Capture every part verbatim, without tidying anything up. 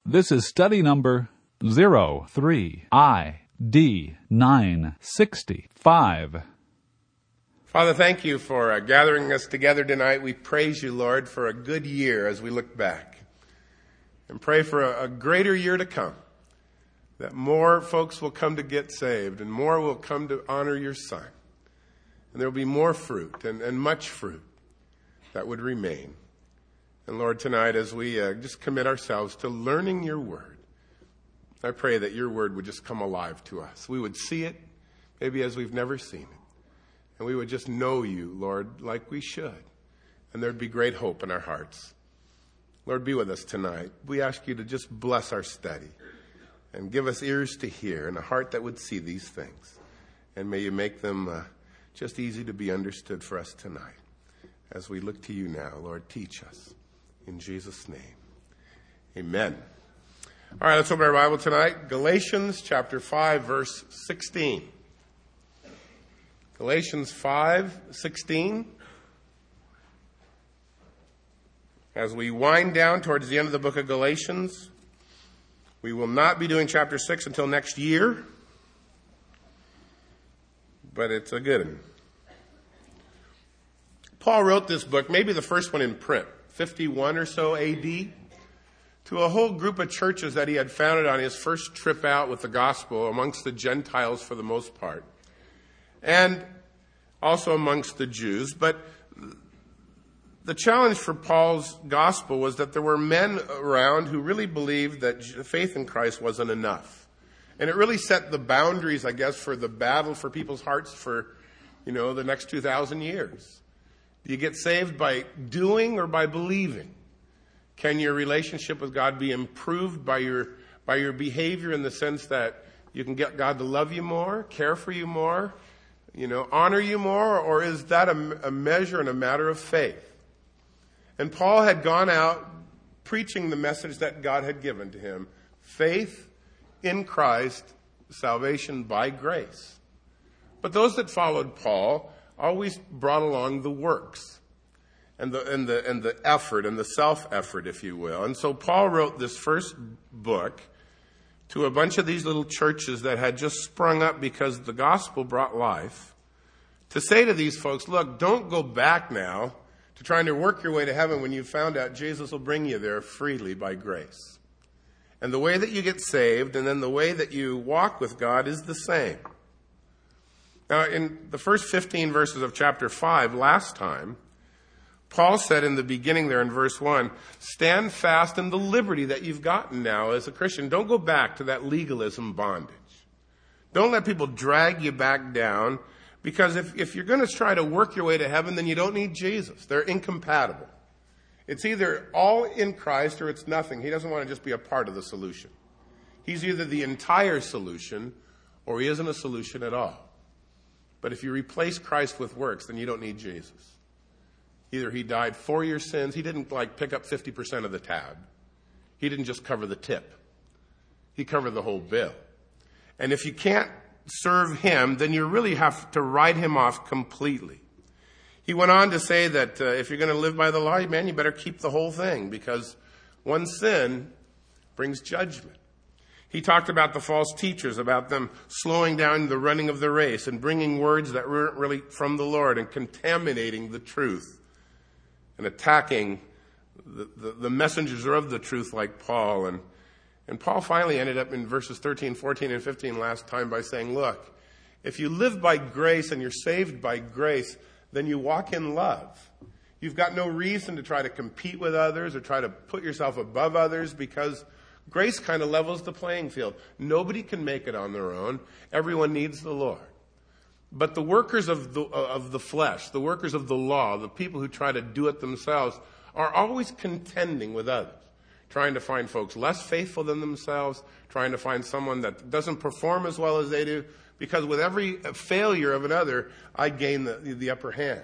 This is study number zero three I D nine sixty-five. Father, thank you for uh, gathering us together tonight. We praise you, Lord, for a good year as we look back. And pray for a, a greater year to come, that more folks will come to get saved and more will come to honor your Son. And there will be more fruit and, and much fruit that would remain. And Lord, tonight as we uh, just commit ourselves to learning your word, I pray that your word would just come alive to us. We would see it maybe as we've never seen it. And we would just know you, Lord, like we should. And there'd be great hope in our hearts. Lord, be with us tonight. We ask you to just bless our study and give us ears to hear and a heart that would see these things. And may you make them uh, just easy to be understood for us tonight. As we look to you now, Lord, teach us. In Jesus' name, amen. All right, let's open our Bible tonight. Galatians chapter five, verse sixteen. Galatians five sixteen. As we wind down towards the end of the book of Galatians, we will not be doing chapter six until next year, but it's a good one. Paul wrote this book, maybe the first one in print, fifty-one or so A D, to a whole group of churches that he had founded on his first trip out with the gospel amongst the Gentiles for the most part, and also amongst the Jews. But the challenge for Paul's gospel was that there were men around who really believed that faith in Christ wasn't enough. And it really set the boundaries, I guess, for the battle for people's hearts for, you know, the next two thousand years. Do you get saved by doing or by believing? Can your relationship with God be improved by your by your behavior in the sense that you can get God to love you more, care for you more, you know, honor you more, or is that a, a measure and a matter of faith? And Paul had gone out preaching the message that God had given to him. Faith in Christ, salvation by grace. But those that followed Paul always brought along the works and the and the and the effort and the self-effort, if you will. And so Paul wrote this first book to a bunch of these little churches that had just sprung up because the gospel brought life, to say to these folks, look, don't go back now to trying to work your way to heaven when you found out Jesus will bring you there freely by grace. And the way that you get saved and then the way that you walk with God is the same. Now, in the first fifteen verses of chapter five, last time, Paul said in the beginning there in verse one, stand fast in the liberty that you've gotten now as a Christian. Don't go back to that legalism bondage. Don't let people drag you back down, because if, if you're going to try to work your way to heaven, then you don't need Jesus. They're incompatible. It's either all in Christ or it's nothing. He doesn't want to just be a part of the solution. He's either the entire solution or he isn't a solution at all. But if you replace Christ with works, then you don't need Jesus. Either he died for your sins. He didn't like pick up fifty percent of the tab. He didn't just cover the tip. He covered the whole bill. And if you can't serve him, then you really have to write him off completely. He went on to say that uh, if you're going to live by the law, man, you better keep the whole thing, because one sin brings judgment. He talked about the false teachers, about them slowing down the running of the race and bringing words that weren't really from the Lord and contaminating the truth and attacking the, the, the messengers of the truth like Paul. And, and Paul finally ended up in verses thirteen, fourteen, and fifteen last time by saying, look, if you live by grace and you're saved by grace, then you walk in love. You've got no reason to try to compete with others or try to put yourself above others, because grace kind of levels the playing field. Nobody can make it on their own. Everyone needs the Lord. But the workers of the, of the flesh, the workers of the law, the people who try to do it themselves, are always contending with others, trying to find folks less faithful than themselves, trying to find someone that doesn't perform as well as they do, because with every failure of another, I gain the, the upper hand.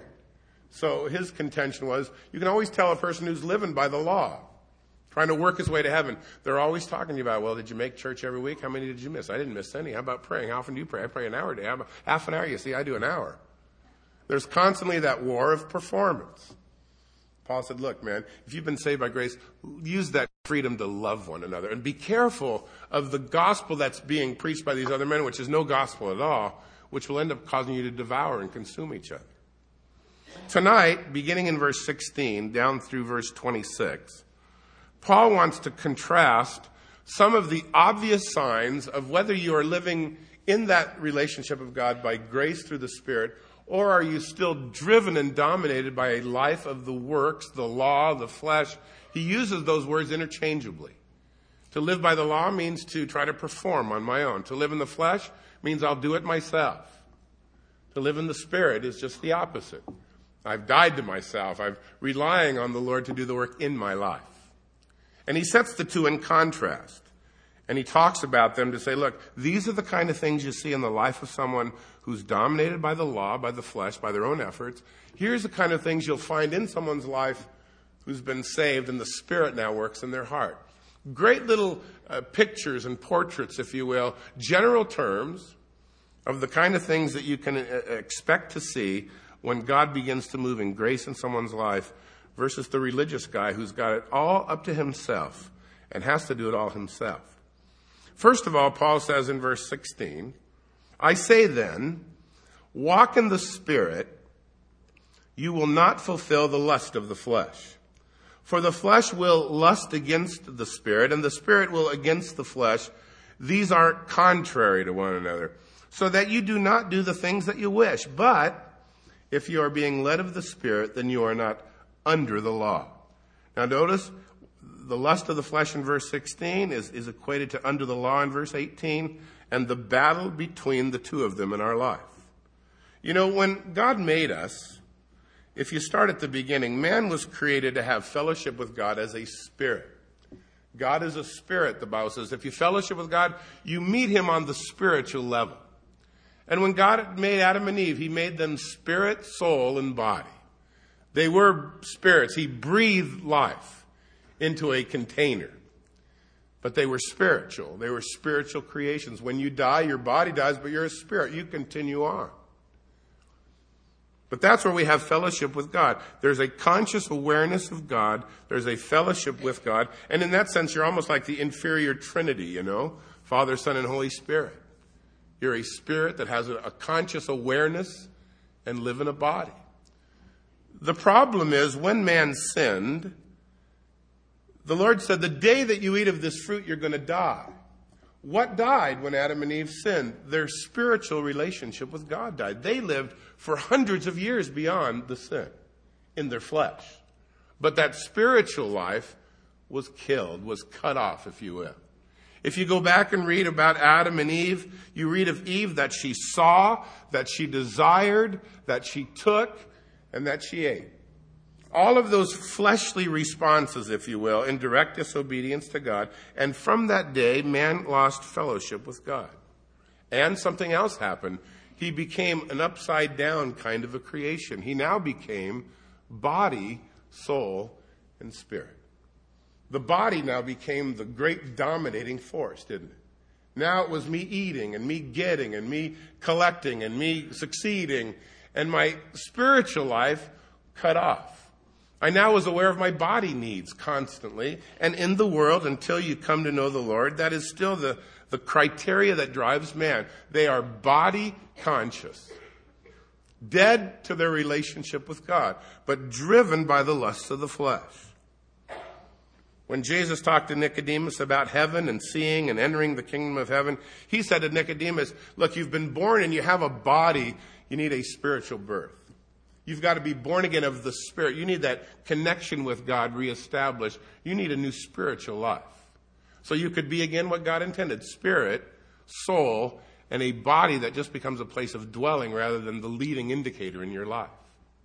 So his contention was, you can always tell a person who's living by the law, trying to work his way to heaven. They're always talking to you about, well, did you make church every week? How many did you miss? I didn't miss any. How about praying? How often do you pray? I pray an hour a day. How about half an hour? You see, I do an hour. There's constantly that war of performance. Paul said, look, man, if you've been saved by grace, use that freedom to love one another. And be careful of the gospel that's being preached by these other men, which is no gospel at all, which will end up causing you to devour and consume each other. Tonight, beginning in verse sixteen down through verse twenty-six, Paul wants to contrast some of the obvious signs of whether you are living in that relationship of God by grace through the Spirit, or are you still driven and dominated by a life of the works, the law, the flesh. He uses those words interchangeably. To live by the law means to try to perform on my own. To live in the flesh means I'll do it myself. To live in the Spirit is just the opposite. I've died to myself. I'm relying on the Lord to do the work in my life. And he sets the two in contrast. And he talks about them to say, look, these are the kind of things you see in the life of someone who's dominated by the law, by the flesh, by their own efforts. Here's the kind of things you'll find in someone's life who's been saved and the Spirit now works in their heart. Great little uh, pictures and portraits, if you will, general terms of the kind of things that you can uh, expect to see when God begins to move in grace in someone's life versus the religious guy who's got it all up to himself and has to do it all himself. First of all, Paul says in verse sixteen, I say then, walk in the Spirit, you will not fulfill the lust of the flesh. For the flesh will lust against the Spirit, and the Spirit will against the flesh. These are contrary to one another, so that you do not do the things that you wish. But if you are being led of the Spirit, then you are not under the law. Now notice, the lust of the flesh in verse sixteen is, is equated to under the law in verse eighteen, and the battle between the two of them in our life. You know, when God made us, if you start at the beginning, man was created to have fellowship with God as a spirit. God is a spirit, the Bible says. If you fellowship with God, you meet him on the spiritual level. And when God made Adam and Eve, he made them spirit, soul, and body. They were spirits. He breathed life into a container. But they were spiritual. They were spiritual creations. When you die, your body dies, but you're a spirit. You continue on. But that's where we have fellowship with God. There's a conscious awareness of God. There's a fellowship with God. And in that sense, you're almost like the inferior Trinity, you know, Father, Son, and Holy Spirit. You're a spirit that has a, a conscious awareness and live in a body. The problem is when man sinned, the Lord said, the day that you eat of this fruit, you're going to die. What died when Adam and Eve sinned? Their spiritual relationship with God died. They lived for hundreds of years beyond the sin in their flesh. But that spiritual life was killed, was cut off, if you will. If you go back and read about Adam and Eve, you read of Eve that she saw, that she desired, that she took, and that she ate. All of those fleshly responses, if you will, in direct disobedience to God. And from that day, man lost fellowship with God. And something else happened. He became an upside down kind of a creation. He now became body, soul, and spirit. The body now became the great dominating force, didn't it? Now it was me eating and me getting and me collecting and me succeeding, and my spiritual life cut off. I now was aware of my body needs constantly, and in the world, until you come to know the Lord, that is still the, the criteria that drives man. They are body conscious, dead to their relationship with God, but driven by the lusts of the flesh. When Jesus talked to Nicodemus about heaven and seeing and entering the kingdom of heaven, he said to Nicodemus, look, you've been born and you have a body, you need a spiritual birth. You've got to be born again of the Spirit. You need that connection with God reestablished. You need a new spiritual life. So you could be again what God intended, spirit, soul, and a body that just becomes a place of dwelling rather than the leading indicator in your life.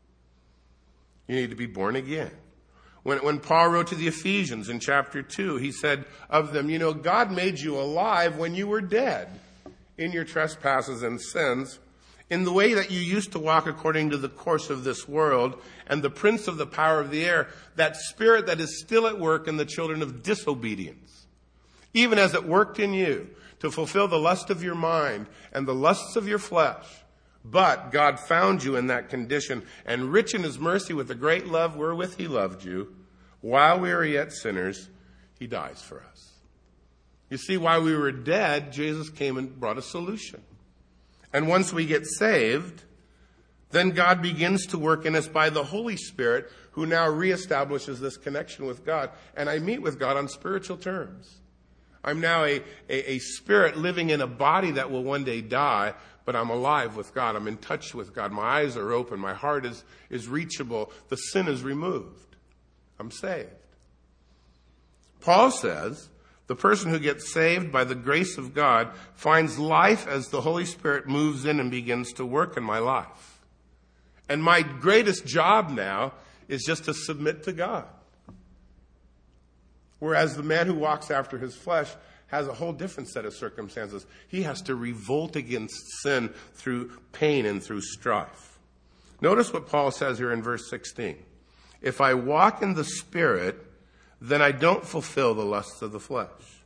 You need to be born again. When, when Paul wrote to the Ephesians in chapter two, he said of them, you know, God made you alive when you were dead in your trespasses and sins, in the way that you used to walk according to the course of this world and the prince of the power of the air, that spirit that is still at work in the children of disobedience, even as it worked in you to fulfill the lust of your mind and the lusts of your flesh. But God found you in that condition, and rich in his mercy with the great love wherewith he loved you, while we were yet sinners, He dies for us. You see, while we were dead, Jesus came and brought a solution. And once we get saved, then God begins to work in us by the Holy Spirit, who now reestablishes this connection with God. And I meet with God on spiritual terms. I'm now a, a, a spirit living in a body that will one day die, but I'm alive with God. I'm in touch with God. My eyes are open. My heart is, is reachable. The sin is removed. I'm saved. Paul says, the person who gets saved by the grace of God finds life as the Holy Spirit moves in and begins to work in my life. And my greatest job now is just to submit to God. Whereas the man who walks after his flesh has a whole different set of circumstances. He has to revolt against sin through pain and through strife. Notice what Paul says here in verse sixteen. If I walk in the Spirit, then I don't fulfill the lusts of the flesh.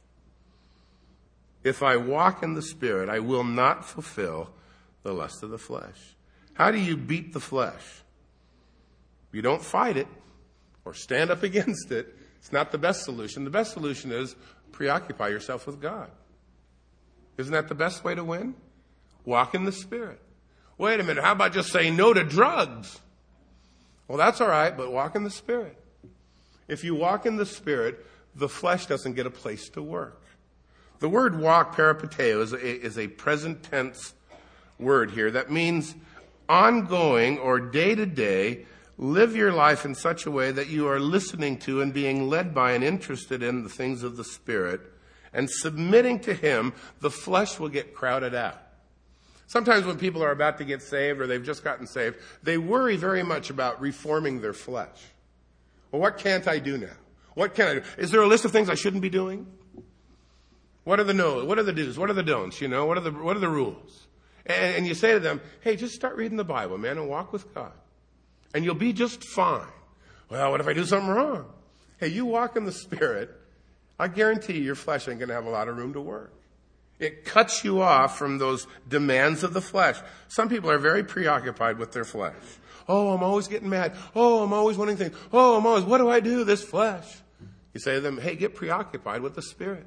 If I walk in the Spirit, I will not fulfill the lust of the flesh. How do you beat the flesh? You don't fight it or stand up against it. It's not the best solution. The best solution is preoccupy yourself with God. Isn't that the best way to win? Walk in the Spirit. Wait a minute, how about just saying no to drugs? Well, that's all right, but walk in the Spirit. If you walk in the Spirit, the flesh doesn't get a place to work. The word walk, peripateo, is a, is a present tense word here that means ongoing or day to day. Live your life in such a way that you are listening to and being led by and interested in the things of the Spirit and submitting to Him. The flesh will get crowded out. Sometimes when people are about to get saved or they've just gotten saved, they worry very much about reforming their flesh. Well, what can't I do now? What can I do? Is there a list of things I shouldn't be doing? What are the no's? What are the do's? What are the don'ts? You know, what are the, what are the rules? And, and you say to them, hey, just start reading the Bible, man, and walk with God. And you'll be just fine. Well, what if I do something wrong? Hey, you walk in the Spirit, I guarantee you your flesh ain't going to have a lot of room to work. It cuts you off from those demands of the flesh. Some people are very preoccupied with their flesh. Oh, I'm always getting mad. Oh, I'm always wanting things. Oh, I'm always, what do I do, this flesh? You say to them, hey, get preoccupied with the Spirit.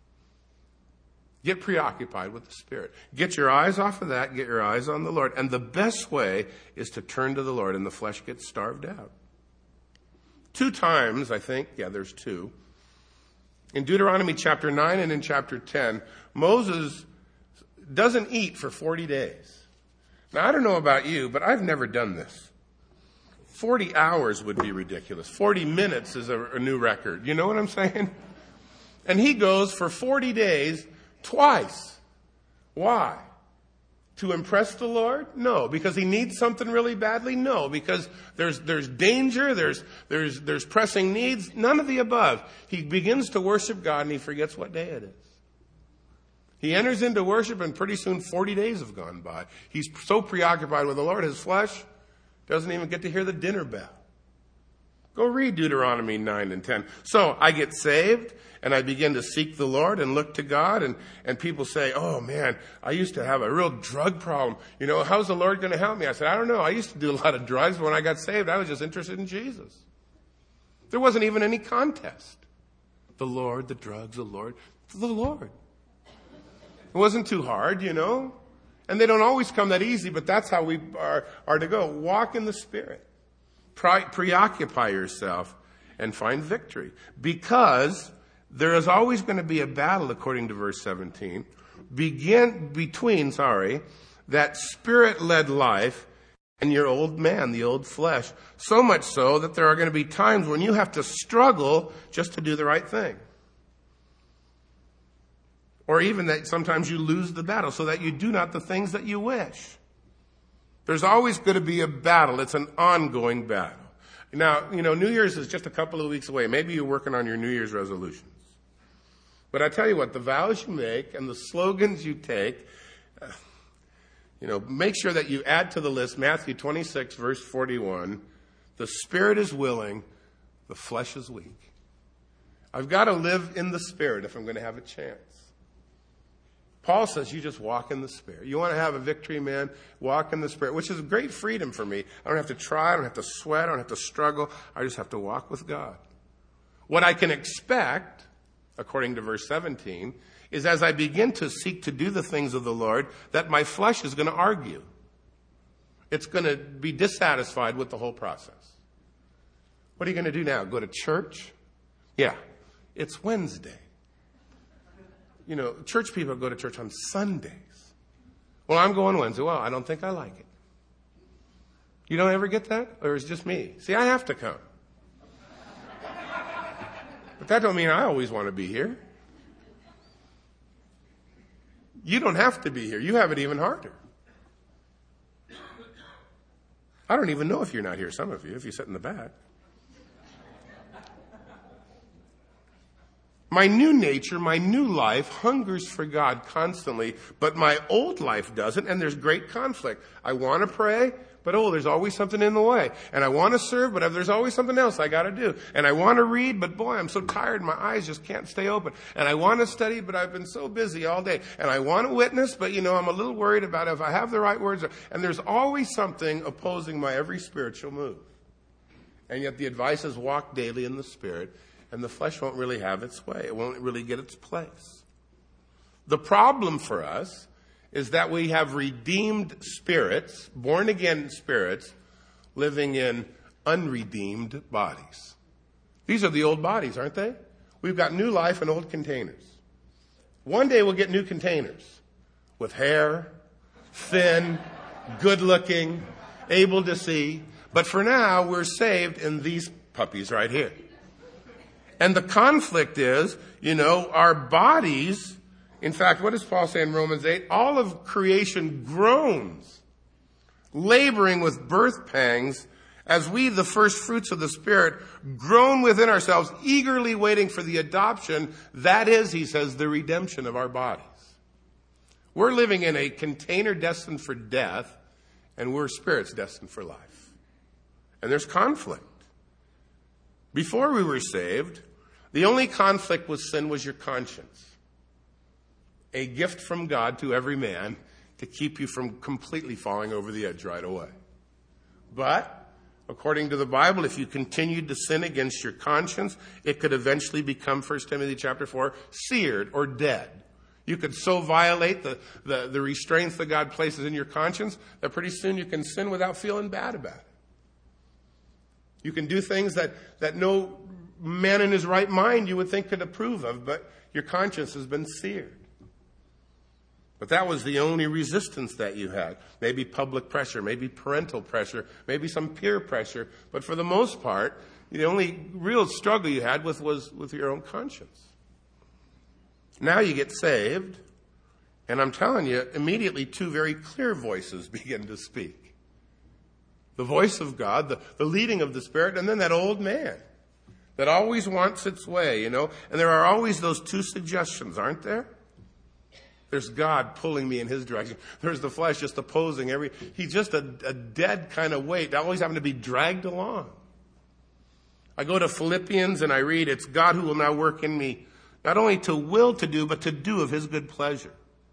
Get preoccupied with the Spirit. Get your eyes off of that. Get your eyes on the Lord. And the best way is to turn to the Lord, and the flesh gets starved out. Two times, I think, yeah, there's two. In Deuteronomy chapter nine and in chapter ten, Moses doesn't eat for forty days. Now, I don't know about you, but I've never done this. forty hours would be ridiculous. forty minutes is a, a new record. You know what I'm saying? And he goes for forty days twice. Why? To impress the Lord? No. Because he needs something really badly? No. Because there's there's danger, there's there's there's pressing needs, none of the above. He begins to worship God and he forgets what day it is. He enters into worship and pretty soon forty days have gone by. He's so preoccupied with the Lord, his flesh doesn't even get to hear the dinner bell. Go read Deuteronomy nine and ten. So I get saved and I begin to seek the Lord and look to God, and, and people say, oh man, I used to have a real drug problem. You know, how's the Lord going to help me? I said, I don't know. I used to do a lot of drugs, but when I got saved, I was just interested in Jesus. There wasn't even any contest. The Lord, the drugs, the Lord, the Lord. It wasn't too hard, you know. And they don't always come that easy, but that's how we are, are to go. Walk in the Spirit. Pre- preoccupy yourself and find victory. Because there is always going to be a battle, according to verse seventeen, begin between, sorry, that Spirit-led life and your old man, the old flesh. So much so that there are going to be times when you have to struggle just to do the right thing. Or even that sometimes you lose the battle so that you do not the things that you wish. There's always going to be a battle. It's an ongoing battle. Now, you know, New Year's is just a couple of weeks away. Maybe you're working on your New Year's resolutions. But I tell you what, the vows you make and the slogans you take, uh, you know, make sure that you add to the list Matthew twenty-six, verse forty-one, the Spirit is willing, the flesh is weak. I've got to live in the Spirit if I'm going to have a chance. Paul says you just walk in the Spirit. You want to have a victory, man? Walk in the Spirit, which is great freedom for me. I don't have to try. I don't have to sweat. I don't have to struggle. I just have to walk with God. What I can expect according to verse seventeen, is as I begin to seek to do the things of the Lord, that my flesh is going to argue. It's going to be dissatisfied with the whole process. What are you going to do now? Go to church? Yeah, it's Wednesday. You know, church people go to church on Sundays. Well, I'm going Wednesday. Well, I don't think I like it. You don't ever get that? Or is it just me? See, I have to come. But that don't mean I always want to be here. You don't have to be here. You have it even harder. I don't even know if you're not here, some of you, if you sit in the back. My new nature, my new life hungers for God constantly, but my old life doesn't, and there's great conflict. I want to pray, but oh, there's always something in the way. And I want to serve, but there's always something else I got to do. And I want to read, but boy, I'm so tired, my eyes just can't stay open. And I want to study, but I've been so busy all day. And I want to witness, but you know, I'm a little worried about if I have the right words. And there's always something opposing my every spiritual move. And yet the advice is walk daily in the Spirit. And the flesh won't really have its way. It won't really get its place. The problem for us is that we have redeemed spirits, born-again spirits, living in unredeemed bodies. These are the old bodies, aren't they? We've got new life in old containers. One day we'll get new containers with hair, thin, good-looking, able to see. But for now, we're saved in these puppies right here. And the conflict is, you know, our bodies, in fact, what does Paul say in Romans eight? All of creation groans, laboring with birth pangs, as we, the first fruits of the Spirit, groan within ourselves, eagerly waiting for the adoption. That is, he says, the redemption of our bodies. We're living in a container destined for death, and we're spirits destined for life. And there's conflict. Before we were saved, the only conflict with sin was your conscience. A gift from God to every man to keep you from completely falling over the edge right away. But, according to the Bible, if you continued to sin against your conscience, it could eventually become, First Timothy chapter four, seared or dead. You could so violate the, the, the restraints that God places in your conscience that pretty soon you can sin without feeling bad about it. You can do things that, that no man in his right mind you would think could approve of, but your conscience has been seared. But that was the only resistance that you had. Maybe public pressure, maybe parental pressure, maybe some peer pressure. But for the most part, the only real struggle you had with was with your own conscience. Now you get saved, and I'm telling you, immediately two very clear voices begin to speak. The voice of God, the, the leading of the Spirit, and then that old man that always wants its way, you know. And there are always those two suggestions, aren't there? There's God pulling me in his direction. There's the flesh just opposing every... He's just a, a dead kind of weight, always having to be dragged along. I go to Philippians and I read, it's God who will now work in me, not only to will to do, but to do of his good pleasure.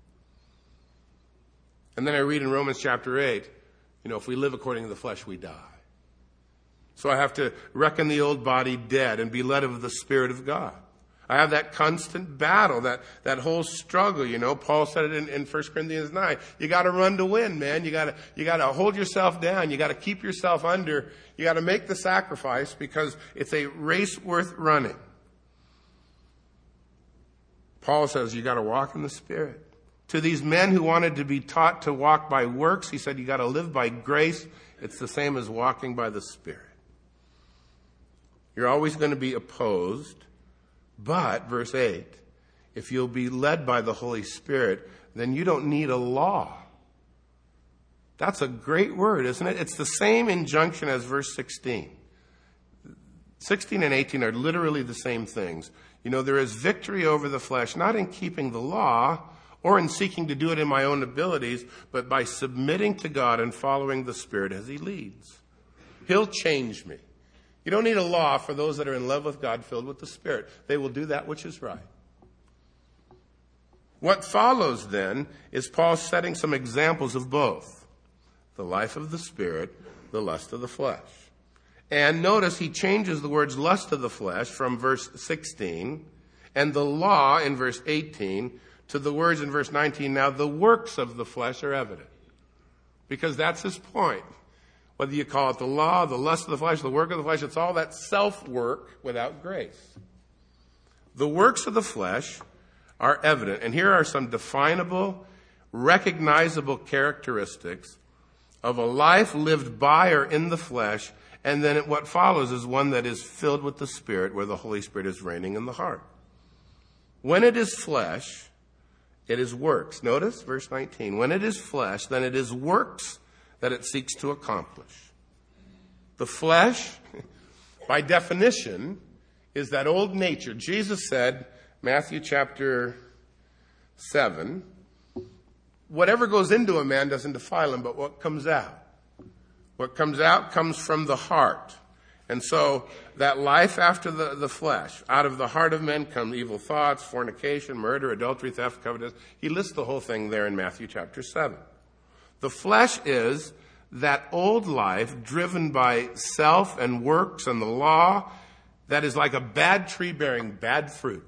And then I read in Romans chapter eight, you know, if we live according to the flesh, we die. So I have to reckon the old body dead and be led of the Spirit of God. I have that constant battle, that, that whole struggle, you know. Paul said it in, in First Corinthians nine. You gotta run to win, man. You gotta, you gotta hold yourself down. You gotta keep yourself under. You gotta make the sacrifice because it's a race worth running. Paul says you gotta walk in the Spirit. To these men who wanted to be taught to walk by works, he said you gotta live by grace. It's the same as walking by the Spirit. You're always going to be opposed. But, verse eight, if you'll be led by the Holy Spirit, then you don't need a law. That's a great word, isn't it? It's the same injunction as verse sixteen. sixteen and eighteen are literally the same things. You know, there is victory over the flesh, not in keeping the law or in seeking to do it in my own abilities, but by submitting to God and following the Spirit as he leads. He'll change me. You don't need a law for those that are in love with God, filled with the Spirit. They will do that which is right. What follows then is Paul setting some examples of both. The life of the Spirit, the lust of the flesh. And notice he changes the words lust of the flesh from verse sixteen and the law in verse eighteen to the words in verse nineteen, now the works of the flesh are evident. Because that's his point. Whether you call it the law, the lust of the flesh, the work of the flesh, it's all that self-work without grace. The works of the flesh are evident. And here are some definable, recognizable characteristics of a life lived by or in the flesh. And then what follows is one that is filled with the Spirit, where the Holy Spirit is reigning in the heart. When it is flesh, it is works. Notice verse nineteen. When it is flesh, then it is works that it seeks to accomplish. The flesh, by definition, is that old nature. Jesus said, Matthew chapter seven, whatever goes into a man doesn't defile him, but what comes out. What comes out comes from the heart. And so that life after the, the flesh, out of the heart of men come evil thoughts, fornication, murder, adultery, theft, covetousness. He lists the whole thing there in Matthew chapter seven. The flesh is that old life driven by self and works and the law that is like a bad tree bearing bad fruit.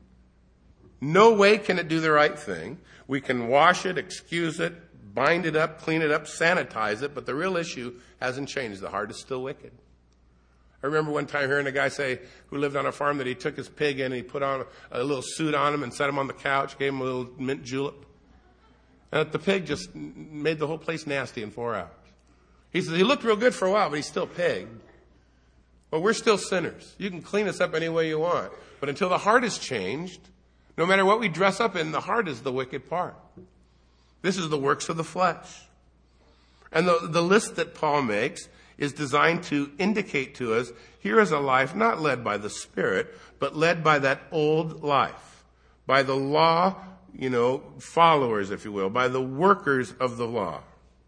No way can it do the right thing. We can wash it, excuse it, bind it up, clean it up, sanitize it, but the real issue hasn't changed. The heart is still wicked. I remember one time hearing a guy say, who lived on a farm, that he took his pig in and he put on a little suit on him and set him on the couch, gave him a little mint julep. And the pig just made the whole place nasty in four hours. He said he looked real good for a while, but he's still pig. Well, we're still sinners. You can clean us up any way you want. But until the heart is changed, no matter what we dress up in, the heart is the wicked part. This is the works of the flesh. And the, the list that Paul makes is designed to indicate to us, here is a life not led by the Spirit, but led by that old life, by the law, you know, followers, if you will, by the workers of the law.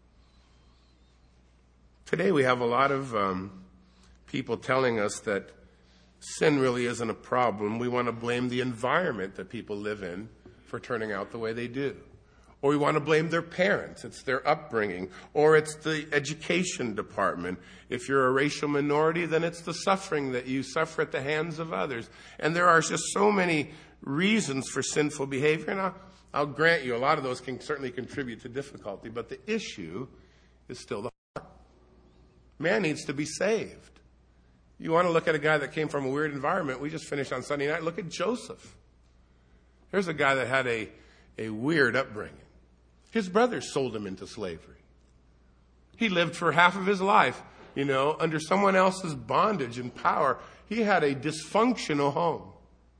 Today we have a lot of um, people telling us that sin really isn't a problem. We want to blame the environment that people live in for turning out the way they do. Or we want to blame their parents. It's their upbringing. Or it's the education department. If you're a racial minority, then it's the suffering that you suffer at the hands of others. And there are just so many reasons for sinful behavior. And I'll, I'll grant you, a lot of those can certainly contribute to difficulty. But the issue is still the heart. Man needs to be saved. You want to look at a guy that came from a weird environment. We just finished on Sunday night. Look at Joseph. Here's a guy that had a, a weird upbringing. His brothers sold him into slavery. He lived for half of his life, you know, under someone else's bondage and power. He had a dysfunctional home.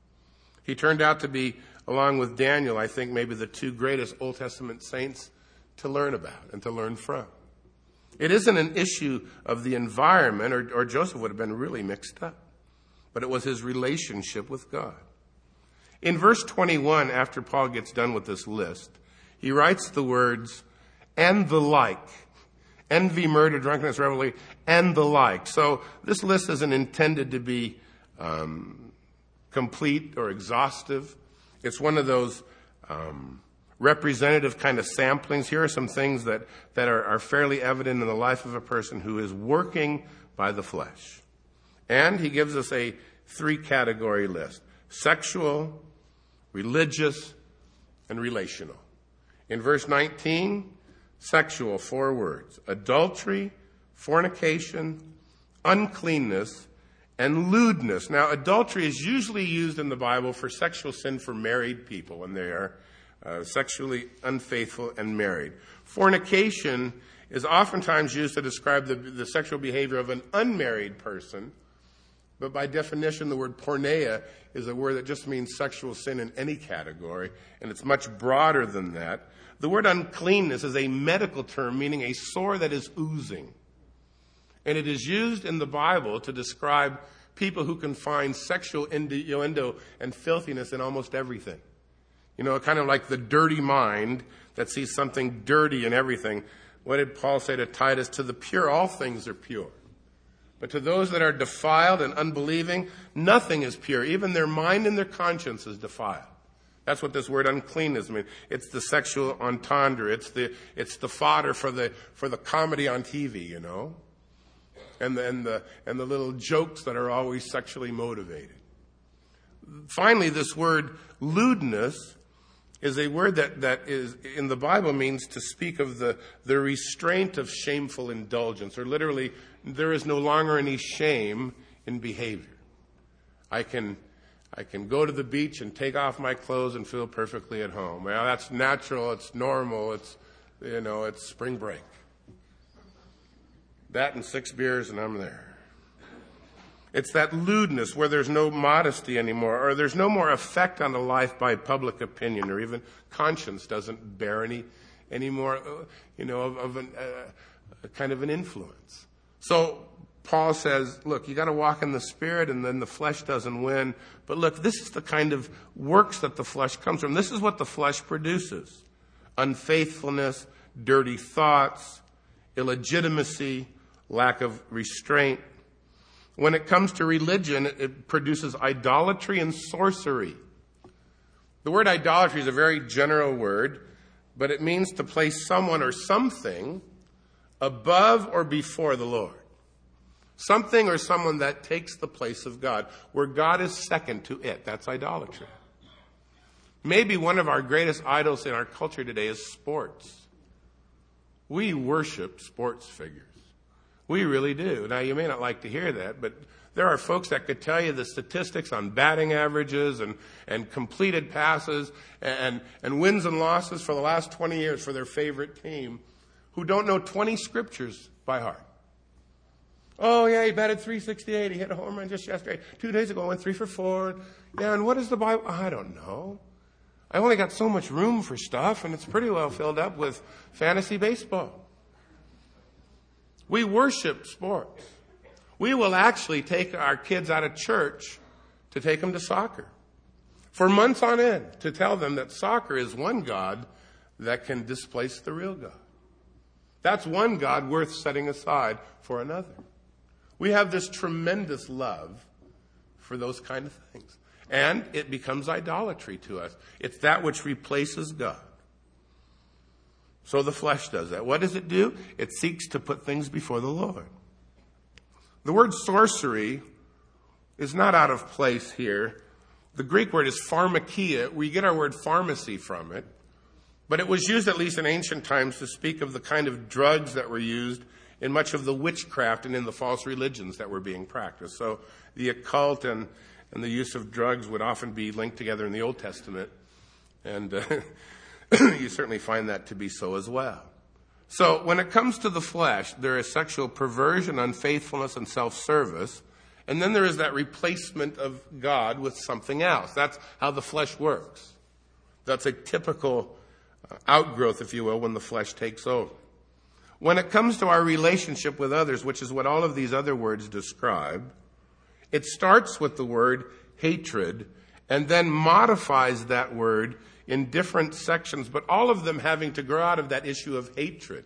He turned out to be, along with Daniel, I think maybe the two greatest Old Testament saints to learn about and to learn from. It isn't an issue of the environment, or, or Joseph would have been really mixed up, but it was his relationship with God. In verse twenty-one, after Paul gets done with this list, he writes the words, and the like. Envy, murder, drunkenness, revelry, and the like. So this list isn't intended to be um, complete or exhaustive. It's one of those um, representative kind of samplings. Here are some things that, that are, are fairly evident in the life of a person who is working by the flesh. And he gives us a three-category list: sexual, religious, and relational. In verse nineteen, sexual, four words: adultery, fornication, uncleanness, and lewdness. Now, adultery is usually used in the Bible for sexual sin for married people when they are uh, sexually unfaithful and married. Fornication is oftentimes used to describe the, the sexual behavior of an unmarried person. But by definition, the word porneia is a word that just means sexual sin in any category, and it's much broader than that. The word uncleanness is a medical term meaning a sore that is oozing. And it is used in the Bible to describe people who can find sexual innuendo and filthiness in almost everything. You know, kind of like the dirty mind that sees something dirty in everything. What did Paul say to Titus? To the pure, all things are pure. But to those that are defiled and unbelieving, nothing is pure. Even their mind and their conscience is defiled. That's what this word uncleanness means. It's the sexual entendre. It's the it's the fodder for the for the comedy on T V, you know, and the, and the and the little jokes that are always sexually motivated. Finally, this word lewdness is a word that, that is in the Bible means to speak of the, the restraint of shameful indulgence, or literally, there is no longer any shame in behavior. I can, I can go to the beach and take off my clothes and feel perfectly at home. Well, that's natural, it's normal, it's, you know, it's spring break. That and six beers and I'm there. It's that lewdness where there's no modesty anymore, or there's no more effect on the life by public opinion, or even conscience doesn't bear any, any more, you know, of, of an, uh, a kind of an influence. So Paul says, look, you got to walk in the Spirit, and then the flesh doesn't win. But look, this is the kind of works that the flesh comes from. This is what the flesh produces: unfaithfulness, dirty thoughts, illegitimacy, lack of restraint. When it comes to religion, it produces idolatry and sorcery. The word idolatry is a very general word, but it means to place someone or something above or before the Lord. Something or someone that takes the place of God, where God is second to it. That's idolatry. Maybe one of our greatest idols in our culture today is sports. We worship sports figures. We really do. Now, you may not like to hear that, but there are folks that could tell you the statistics on batting averages and, and completed passes and, and wins and losses for the last twenty years for their favorite team, who don't know twenty scriptures by heart. Oh, yeah, he batted three sixty-eight. He hit a home run just yesterday. Two days ago, went three for four. Yeah, and what is the Bible? I don't know. I only got so much room for stuff, and it's pretty well filled up with fantasy baseball. We worship sports. We will actually take our kids out of church to take them to soccer for months on end, to tell them that soccer is one God that can displace the real God. That's one God worth setting aside for another. We have this tremendous love for those kind of things. And it becomes idolatry to us. It's that which replaces God. So the flesh does that. What does it do? It seeks to put things before the Lord. The word sorcery is not out of place here. The Greek word is pharmakia. We get our word pharmacy from it. But it was used, at least in ancient times, to speak of the kind of drugs that were used in much of the witchcraft and in the false religions that were being practiced. So the occult and, and the use of drugs would often be linked together in the Old Testament. And uh, you certainly find that to be so as well. So when it comes to the flesh, there is sexual perversion, unfaithfulness, and self-service. And then there is that replacement of God with something else. That's how the flesh works. That's a typical outgrowth, if you will, when the flesh takes over. When it comes to our relationship with others, which is what all of these other words describe, it starts with the word hatred and then modifies that word in different sections, but all of them having to grow out of that issue of hatred.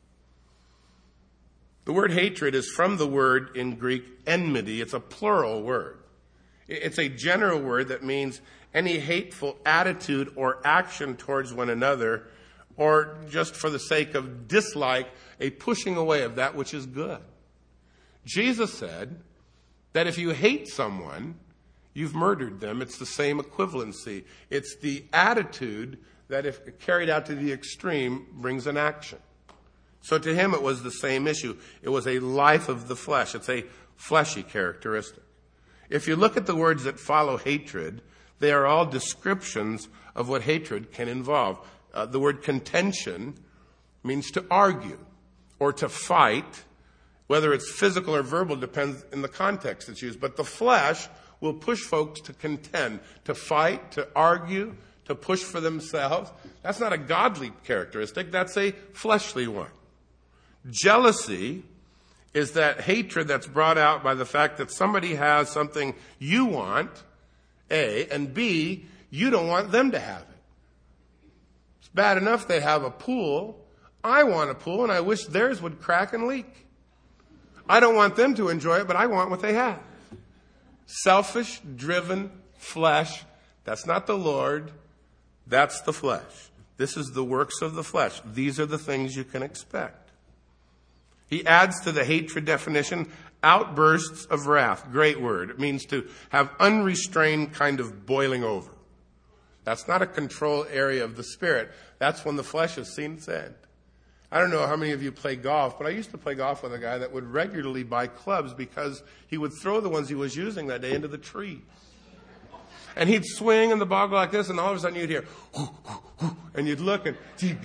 The word hatred is from the word in Greek enmity. It's a plural word. It's a general word that means any hateful attitude or action towards one another, or just for the sake of dislike, a pushing away of that which is good. Jesus said that if you hate someone, you've murdered them. It's the same equivalency. It's the attitude that, if carried out to the extreme, brings an action. So to him, it was the same issue. It was a life of the flesh. It's a fleshy characteristic. If you look at the words that follow hatred, they are all descriptions of what hatred can involve. Uh, the word contention means to argue or to fight. Whether it's physical or verbal depends in the context it's used. But the flesh will push folks to contend, to fight, to argue, to push for themselves. That's not a godly characteristic. That's a fleshly one. Jealousy is that hatred that's brought out by the fact that somebody has something you want, A, and B, you don't want them to have it. It's bad enough they have a pool. I want a pool, and I wish theirs would crack and leak. I don't want them to enjoy it, but I want what they have. Selfish, driven flesh. That's not the Lord. That's the flesh. This is the works of the flesh. These are the things you can expect. He adds to the hatred definition Outbursts of wrath. Great word. It means to have unrestrained kind of boiling over. That's not a control area of the Spirit. That's when the flesh has seen its end. I don't know how many of you play golf, but I used to play golf with a guy that would regularly buy clubs because he would throw the ones he was using that day into the trees. And he'd swing in the ball like this, and all of a sudden you'd hear, and you'd look and,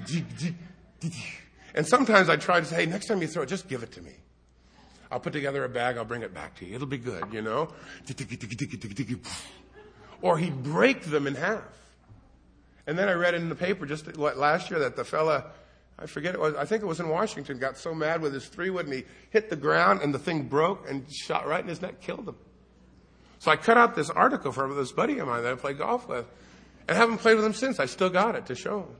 and sometimes I'd try to say, hey, next time you throw it, just give it to me. I'll put together a bag, I'll bring it back to you. It'll be good, you know. Or he'd break them in half. And then I read in the paper just last year that the fella, I forget it was, I think it was in Washington, got so mad with his three-wood and he hit the ground and the thing broke and shot right in his neck, killed him. So I cut out this article for this buddy of mine that I play golf with and haven't played with him since. I still got it to show him.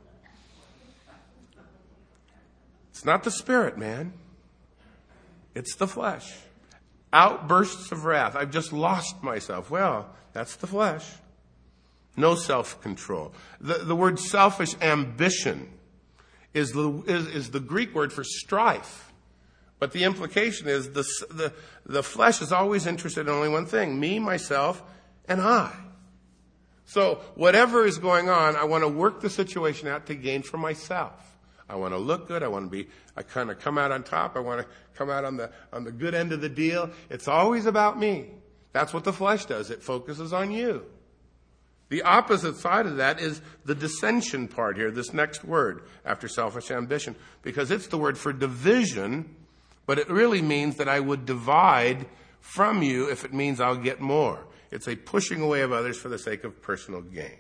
It's not the Spirit, man. It's the flesh. Outbursts of wrath. I've just lost myself. Well, that's the flesh. No self-control. The, the word selfish ambition is the, is, is the Greek word for strife. But the implication is the, the, the flesh is always interested in only one thing, me, myself, and I. So whatever is going on, I want to work the situation out to gain for myself. I want to look good. I want to be, I kind of come out on top. I want to come out on the, on the good end of the deal. It's always about me. That's what the flesh does. It focuses on you. The opposite side of that is the dissension part here, this next word after selfish ambition, because it's the word for division, but it really means that I would divide from you if it means I'll get more. It's a pushing away of others for the sake of personal gain.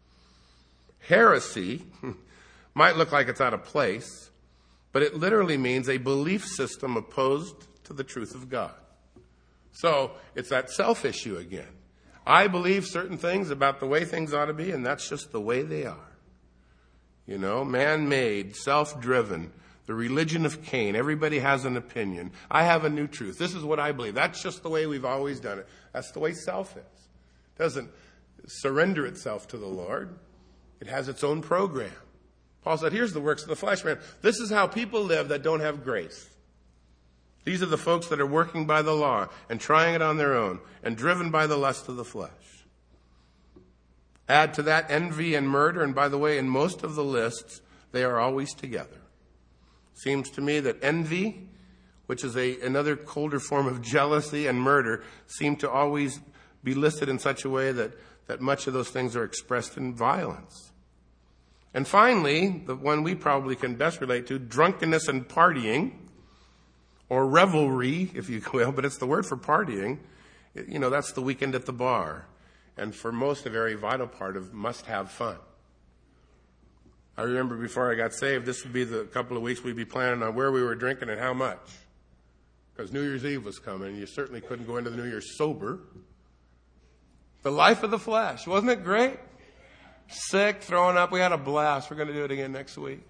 Heresy might look like it's out of place, but it literally means a belief system opposed to the truth of God. So it's that self issue again. I believe certain things about the way things ought to be, and that's just the way they are. You know, man-made, self-driven, the religion of Cain. Everybody has an opinion. I have a new truth. This is what I believe. That's just the way we've always done it. That's the way self is. It doesn't surrender itself to the Lord. It has its own program. Paul said, here's the works of the flesh, man. This is how people live that don't have grace. These are the folks that are working by the law and trying it on their own and driven by the lust of the flesh. Add to that envy and murder, and by the way, in most of the lists, they are always together. Seems to me that envy, which is a, another colder form of jealousy, and murder seem to always be listed in such a way that, that much of those things are expressed in violence. And finally, the one we probably can best relate to, drunkenness and partying, or revelry, if you will, but it's the word for partying. You know, that's the weekend at the bar. And for most, a very vital part of must have fun. I remember before I got saved, this would be the couple of weeks we'd be planning on where we were drinking and how much. Because New Year's Eve was coming, and you certainly couldn't go into the New Year's sober. The life of the flesh. Wasn't it great? Sick, throwing up. We had a blast. We're going to do it again next week.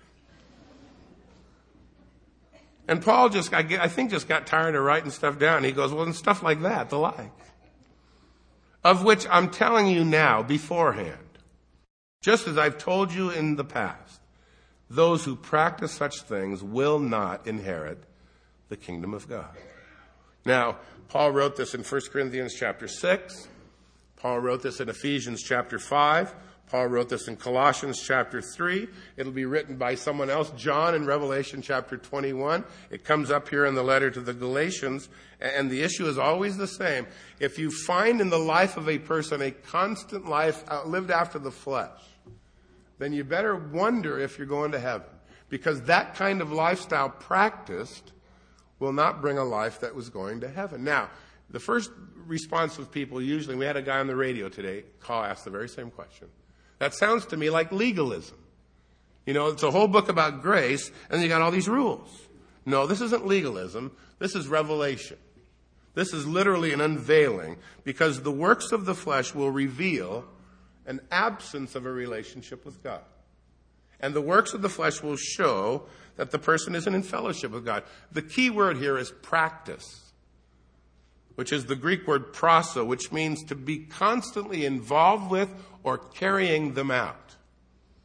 And Paul just, I, I think, just got tired of writing stuff down. He goes, well, and stuff like that, the like. Of which I'm telling you now, beforehand, just as I've told you in the past, those who practice such things will not inherit the kingdom of God. Now, Paul wrote this in First Corinthians chapter six. Paul wrote this in Ephesians chapter five. Paul wrote this in Colossians chapter three. It'll be written by someone else, John, in Revelation chapter twenty-one. It comes up here in the letter to the Galatians, and the issue is always the same. If you find in the life of a person a constant life lived after the flesh, then you better wonder if you're going to heaven, because that kind of lifestyle practiced will not bring a life that was going to heaven. Now, the first response of people usually, we had a guy on the radio today call, ask the very same question. That sounds to me like legalism. You know, it's a whole book about grace, and you got all these rules. No, this isn't legalism. This is revelation. This is literally an unveiling, because the works of the flesh will reveal an absence of a relationship with God. And the works of the flesh will show that the person isn't in fellowship with God. The key word here is practice, which is the Greek word proso, which means to be constantly involved with or carrying them out.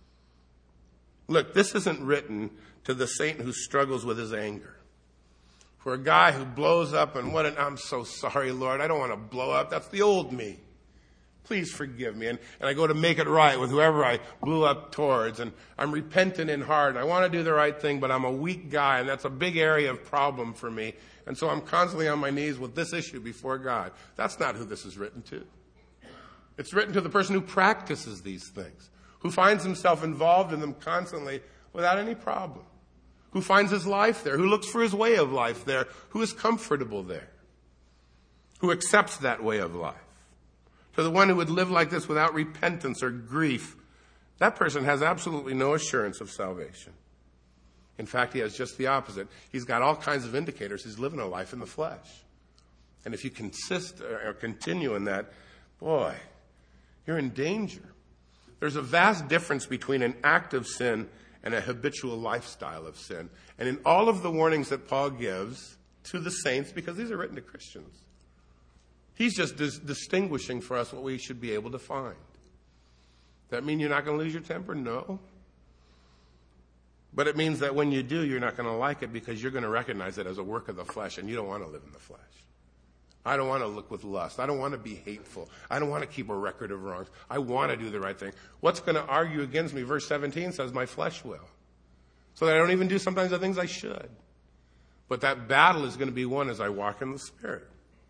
Look, this isn't written to the saint who struggles with his anger, For a guy who blows up and what an, I'm so sorry, Lord, I don't want to blow up. That's the old me. Please forgive me. And, and I go to make it right with whoever I blew up towards. And I'm repentant in heart. And I want to do the right thing, but I'm a weak guy. And that's a big area of problem for me. And so I'm constantly on my knees with this issue before God. That's not who this is written to. It's written to the person who practices these things, who finds himself involved in them constantly without any problem, who finds his life there, who looks for his way of life there, who is comfortable there, who accepts that way of life. To the one who would live like this without repentance or grief, that person has absolutely no assurance of salvation. In fact, he has just the opposite. He's got all kinds of indicators. He's living a life in the flesh. And if you consist or continue in that, boy, you're in danger. There's a vast difference between an act of sin and a habitual lifestyle of sin. And in all of the warnings that Paul gives to the saints, because these are written to Christians, he's just dis- distinguishing for us what we should be able to find. Does that mean you're not going to lose your temper? No. But it means that when you do, you're not going to like it because you're going to recognize it as a work of the flesh, and you don't want to live in the flesh. I don't want to look with lust. I don't want to be hateful. I don't want to keep a record of wrongs. I want to do the right thing. What's going to argue against me? Verse seventeen says, my flesh will. So that I don't even do sometimes the things I should. But that battle is going to be won as I walk in the Spirit.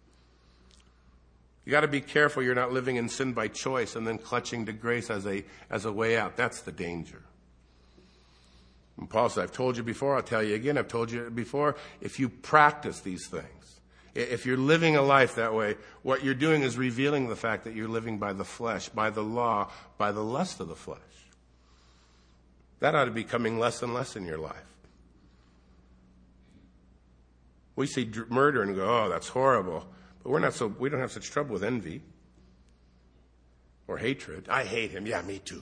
You got to be careful you're not living in sin by choice and then clutching to grace as a, as a way out. That's the danger. And Paul said, I've told you before, I'll tell you again, I've told you before, if you practice these things, if you're living a life that way, what you're doing is revealing the fact that you're living by the flesh, by the law, by the lust of the flesh. That ought to be coming less and less in your life. We see murder and go, oh, that's horrible. But we're not so, we don't have such trouble with envy or hatred. I hate him. Yeah, me too.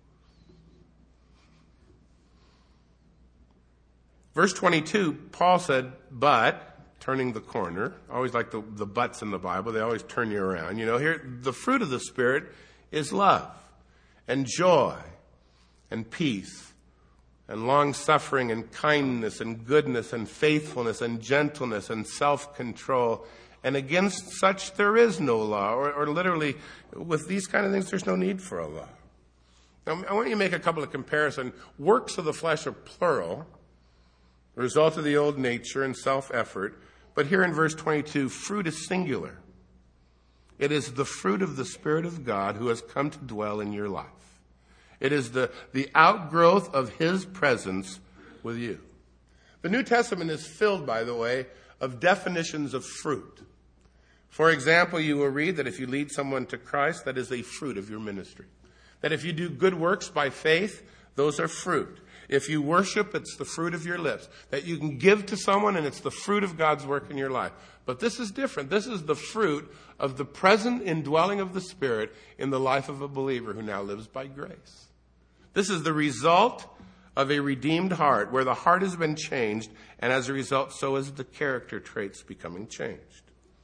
Verse twenty-two, Paul said, but, turning the corner. I always like the, the buts in the Bible. They always turn you around. You know, here, the fruit of the Spirit is love and joy and peace and long-suffering and kindness and goodness and faithfulness and gentleness and self-control. And against such there is no law. Or, or literally, with these kind of things, there's no need for a law. Now, I want you to make a couple of comparisons. Works of the flesh are plural, the result of the old nature and self-effort. But here in verse twenty-two, fruit is singular. It is the fruit of the Spirit of God who has come to dwell in your life. It is the, the outgrowth of His presence with you. The New Testament is filled, by the way, of definitions of fruit. For example, you will read that if you lead someone to Christ, that is a fruit of your ministry. That if you do good works by faith, those are fruit. If you worship, it's the fruit of your lips. That you can give to someone, and it's the fruit of God's work in your life. But this is different. This is the fruit of the present indwelling of the Spirit in the life of a believer who now lives by grace. This is the result of a redeemed heart, where the heart has been changed, and as a result, so is the character traits becoming changed.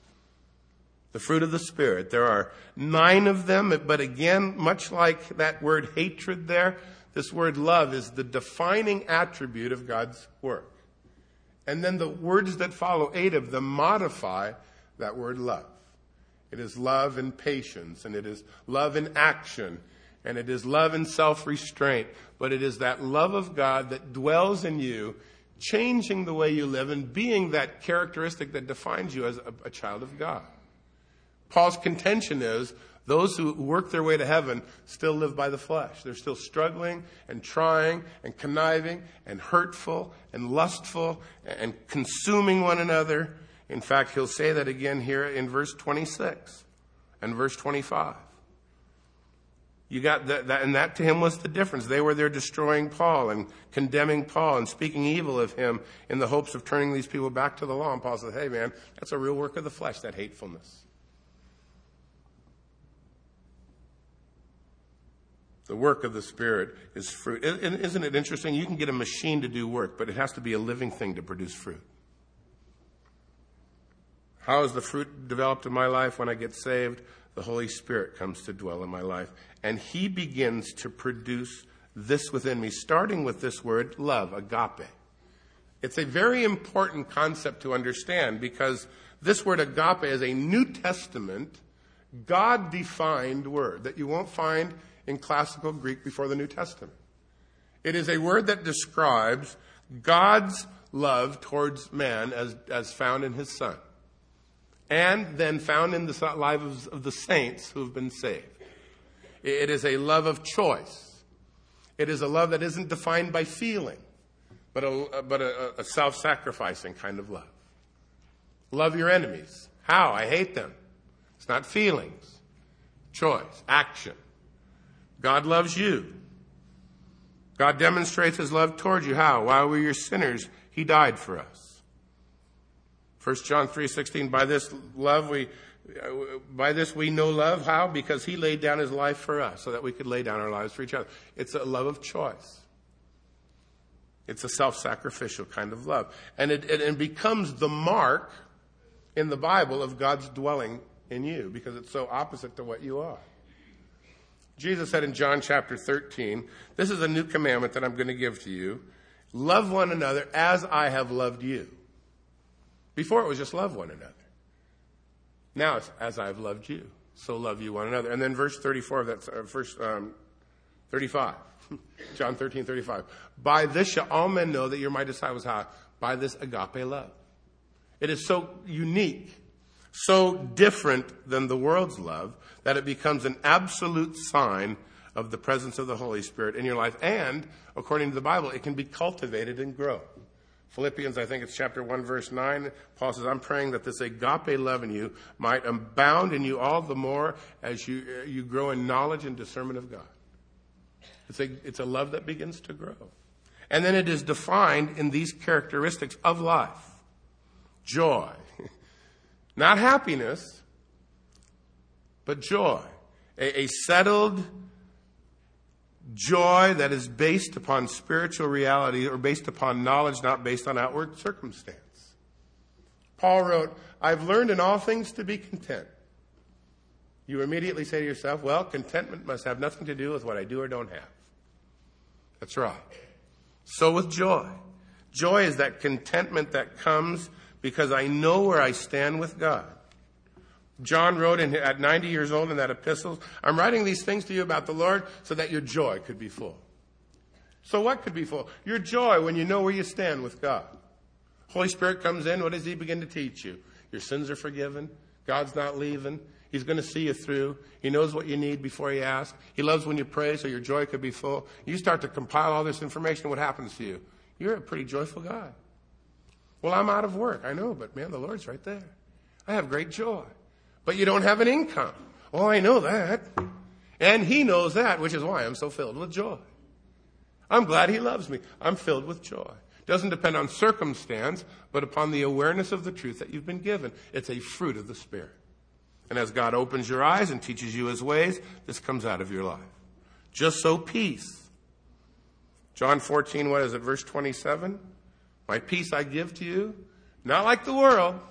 The fruit of the Spirit. There are nine of them, but again, much like that word hatred there, this word love is the defining attribute of God's work. And then the words that follow, eight of them, modify that word love. It is love and patience, and it is love in action, and it is love and self-restraint. But it is that love of God that dwells in you, changing the way you live and being that characteristic that defines you as a, a child of God. Paul's contention is those who work their way to heaven still live by the flesh. They're still struggling and trying and conniving and hurtful and lustful and consuming one another. In fact, he'll say that again here in verse twenty-six and verse twenty-five. You got that, that, and that to him was the difference. They were there destroying Paul and condemning Paul and speaking evil of him in the hopes of turning these people back to the law. And Paul said, hey man, that's a real work of the flesh, that hatefulness. The work of the Spirit is fruit. Isn't it interesting? You can get a machine to do work, but it has to be a living thing to produce fruit. How is the fruit developed in my life? When I get saved, the Holy Spirit comes to dwell in my life. And He begins to produce this within me, starting with this word, love, agape. It's a very important concept to understand because this word agape is a New Testament, God-defined word that you won't find in classical Greek before the New Testament. It is a word that describes God's love towards man as, as found in his Son, and then found in the lives of the saints who have been saved. It is a love of choice. It is a love that isn't defined by feeling, but a, but a, a self-sacrificing kind of love. Love your enemies. How? I hate them. It's not feelings. Choice. Action. God loves you. God demonstrates his love towards you. How? While we were sinners, he died for us. First John three sixteen, by this love we, by this we know love. How? Because he laid down his life for us so that we could lay down our lives for each other. It's a love of choice. It's a self-sacrificial kind of love. And it, it, it becomes the mark in the Bible of God's dwelling in you because it's so opposite to what you are. Jesus said in John chapter thirteen, this is a new commandment that I'm going to give to you. Love one another as I have loved you. Before it was just love one another. Now it's as I have loved you, so love you one another. And then verse thirty-four of that, uh, verse um, thirty-five, John thirteen, thirty-five. By this shall all men know that you're my disciples. How? By this agape love. It is so unique, so different than the world's love, that it becomes an absolute sign of the presence of the Holy Spirit in your life. And, according to the Bible, it can be cultivated and grow. Philippians, I think it's chapter one, verse nine, Paul says, I'm praying that this agape love in you might abound in you all the more as you uh, you grow in knowledge and discernment of God. It's a, it's a love that begins to grow. And then it is defined in these characteristics of life. Joy. Not happiness, but joy. A, a settled joy that is based upon spiritual reality or based upon knowledge, not based on outward circumstance. Paul wrote, I've learned in all things to be content. You immediately say to yourself, well, contentment must have nothing to do with what I do or don't have. That's right. So with joy. Joy is that contentment that comes because I know where I stand with God. John wrote in, at ninety years old in that epistle, I'm writing these things to you about the Lord so that your joy could be full. So what could be full? Your joy when you know where you stand with God. Holy Spirit comes in. What does he begin to teach you? Your sins are forgiven. God's not leaving. He's going to see you through. He knows what you need before you ask. He loves when you pray so your joy could be full. You start to compile all this information. What happens to you? You're a pretty joyful guy. Well, I'm out of work. I know, but man, the Lord's right there. I have great joy. But you don't have an income. Oh, I know that. And he knows that, which is why I'm so filled with joy. I'm glad he loves me. I'm filled with joy. Doesn't depend on circumstance, but upon the awareness of the truth that you've been given. It's a fruit of the Spirit. And as God opens your eyes and teaches you his ways, this comes out of your life. Just so peace. John fourteen, what is it, verse twenty-seven? My peace I give to you, not like the world.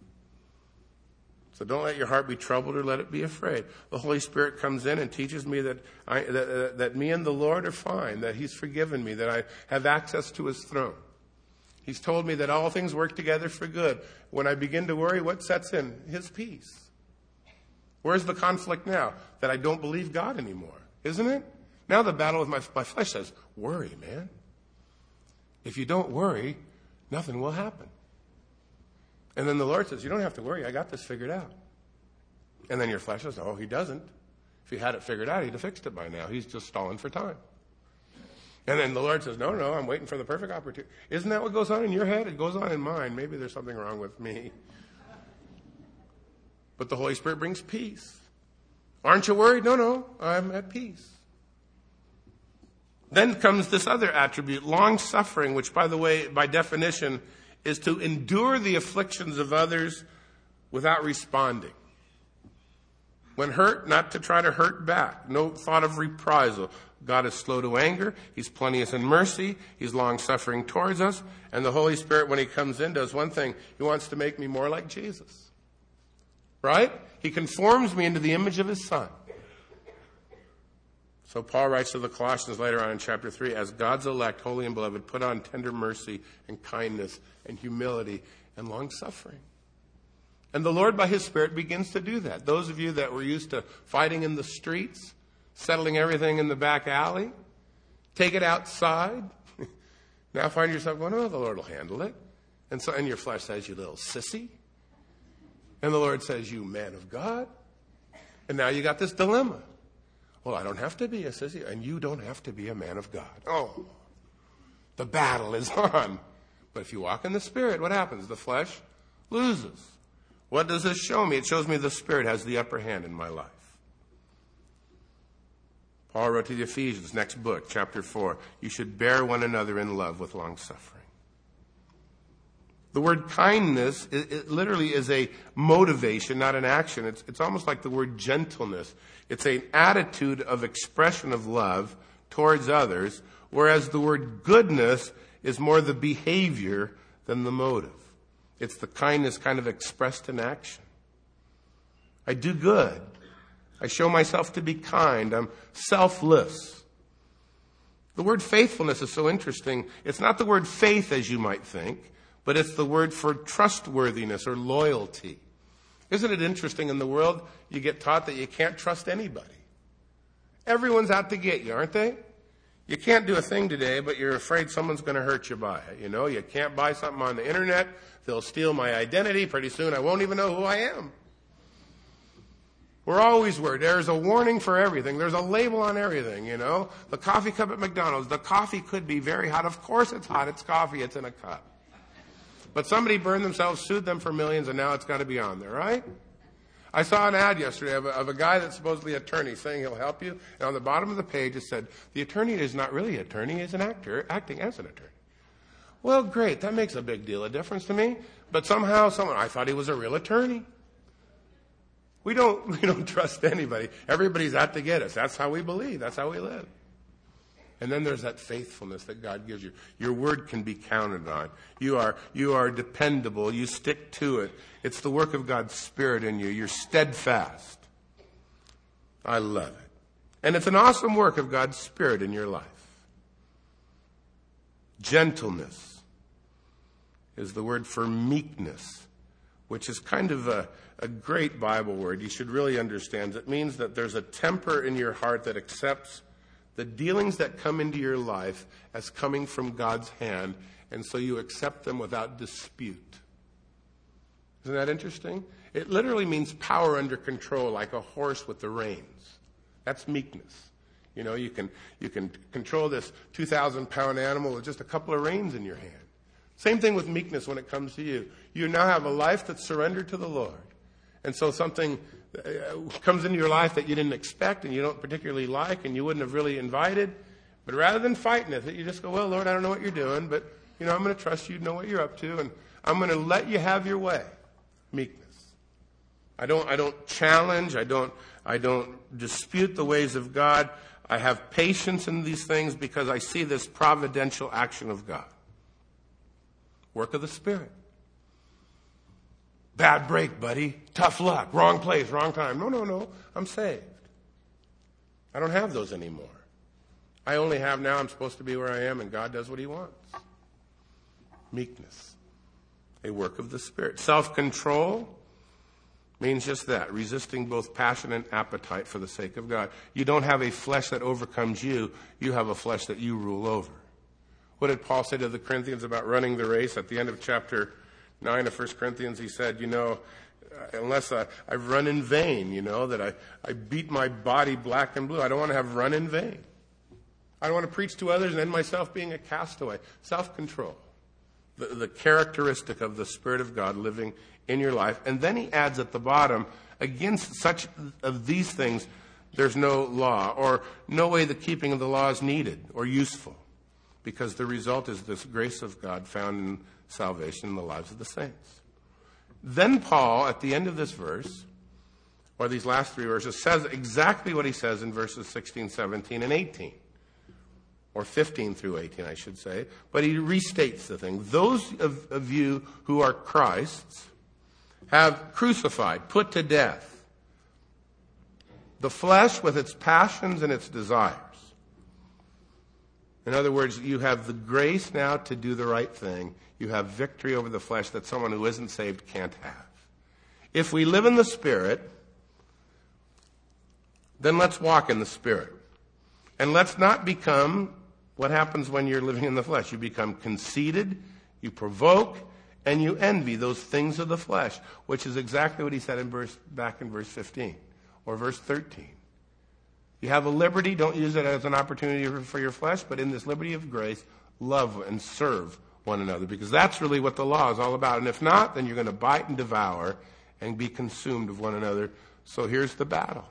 So don't let your heart be troubled or let it be afraid. The Holy Spirit comes in and teaches me that, I, that, uh, that me and the Lord are fine, that he's forgiven me, that I have access to his throne. He's told me that all things work together for good. When I begin to worry, what sets in? His peace. Where's the conflict now? That I don't believe God anymore, isn't it? Now the battle with my, my flesh says, worry, man. If you don't worry, nothing will happen. And then the Lord says, you don't have to worry. I got this figured out. And then your flesh says, oh, he doesn't. If he had it figured out, he'd have fixed it by now. He's just stalling for time. And then the Lord says, no, no, I'm waiting for the perfect opportunity. Isn't that what goes on in your head? It goes on in mine. Maybe there's something wrong with me. But the Holy Spirit brings peace. Aren't you worried? No, no, I'm at peace. Then comes this other attribute, long-suffering, which, by the way, by definition, is to endure the afflictions of others without responding. When hurt, not to try to hurt back. No thought of reprisal. God is slow to anger. He's plenteous in mercy. He's long-suffering towards us. And the Holy Spirit, when he comes in, does one thing. He wants to make me more like Jesus. Right? He conforms me into the image of his Son. So Paul writes to the Colossians later on in chapter three, as God's elect, holy and beloved, put on tender mercy and kindness and humility and long-suffering. And the Lord, by his Spirit, begins to do that. Those of you that were used to fighting in the streets, settling everything in the back alley, take it outside, now find yourself going, oh, the Lord will handle it. And so, and your flesh says, you little sissy. And the Lord says, you man of God. And now you got this dilemma. Well, I don't have to be a sissy, and you don't have to be a man of God. Oh, the battle is on. But if you walk in the Spirit, what happens? The flesh loses. What does this show me? It shows me the Spirit has the upper hand in my life. Paul wrote to the Ephesians, next book, chapter four, you should bear one another in love with long suffering. The word kindness, it, it literally is a motivation, not an action. It's, it's almost like the word gentleness. It's an attitude of expression of love towards others, whereas the word goodness is more the behavior than the motive. It's the kindness kind of expressed in action. I do good. I show myself to be kind. I'm selfless. The word faithfulness is so interesting. It's not the word faith as you might think, but it's the word for trustworthiness or loyalty. Isn't it interesting in the world you get taught that you can't trust anybody? Everyone's out to get you, aren't they? You can't do a thing today, but you're afraid someone's going to hurt you by it. You know, you can't buy something on the internet. They'll steal my identity. Pretty soon I won't even know who I am. We're always worried. There's a warning for everything. There's a label on everything, you know. The coffee cup at McDonald's. The coffee could be very hot. Of course it's hot. It's coffee. It's in a cup. But somebody burned themselves, sued them for millions, and now it's got to be on there, right? I saw an ad yesterday of a, of a guy that's supposedly an attorney saying he'll help you. And on the bottom of the page it said, the attorney is not really an attorney, he's an actor acting as an attorney. Well, great. That makes a big deal of difference to me. But somehow, someone, I thought he was a real attorney. We don't, we don't trust anybody. Everybody's out to get us. That's how we believe. That's how we live. And then there's that faithfulness that God gives you. Your word can be counted on. You are, you are dependable. You stick to it. It's the work of God's Spirit in you. You're steadfast. I love it. And it's an awesome work of God's Spirit in your life. Gentleness is the word for meekness, which is kind of a, a great Bible word. You should really understand. It means that there's a temper in your heart that accepts the dealings that come into your life as coming from God's hand, and so you accept them without dispute. Isn't that interesting? It literally means power under control, like a horse with the reins. That's meekness. You know, you can you can control this two thousand pound animal with just a couple of reins in your hand. Same thing with meekness when it comes to you. You now have a life that's surrendered to the Lord. And so something comes into your life that you didn't expect and you don't particularly like and you wouldn't have really invited. But rather than fighting it, you just go, well, Lord, I don't know what you're doing, but, you know, I'm going to trust you to know what you're up to, and I'm going to let you have your way. Meekness. I don't, I don't challenge. I don't, I don't dispute the ways of God. I have patience in these things because I see this providential action of God. Work of the Spirit. Bad break, buddy. Tough luck. Wrong place, wrong time. No, no, no. I'm saved. I don't have those anymore. I only have now I'm supposed to be where I am and God does what he wants. Meekness. A work of the Spirit. Self-control means just that. Resisting both passion and appetite for the sake of God. You don't have a flesh that overcomes you. You have a flesh that you rule over. What did Paul say to the Corinthians about running the race? At the end of chapter nine of First Corinthians, he said, you know, unless I, I've run in vain, you know, that I, I beat my body black and blue. I don't want to have run in vain. I don't want to preach to others and end myself being a castaway. Self-control. The, the characteristic of the Spirit of God living in your life. And then he adds at the bottom, against such of these things, there's no law, or no way the keeping of the law is needed or useful. Because the result is this grace of God found in salvation in the lives of the saints. Then Paul, at the end of this verse, or these last three verses, says exactly what he says in verses sixteen, seventeen, and eighteen. Or fifteen through eighteen, I should say. But he restates the thing. Those of, of you who are Christ's have crucified, put to death, The flesh with its passions and its desires. In other words, you have the grace now to do the right thing. You have victory over the flesh that someone who isn't saved can't have. If we live in the Spirit, then let's walk in the Spirit. And let's not become what happens when you're living in the flesh. You become conceited, you provoke, and you envy those things of the flesh, which is exactly what he said in verse, back in verse fifteen or verse thirteen. You have a liberty, don't use it as an opportunity for your flesh, but in this liberty of grace, love and serve one another, because that's really what the law is all about. And if not, then you're going to bite and devour and be consumed of one another. So here's the battle.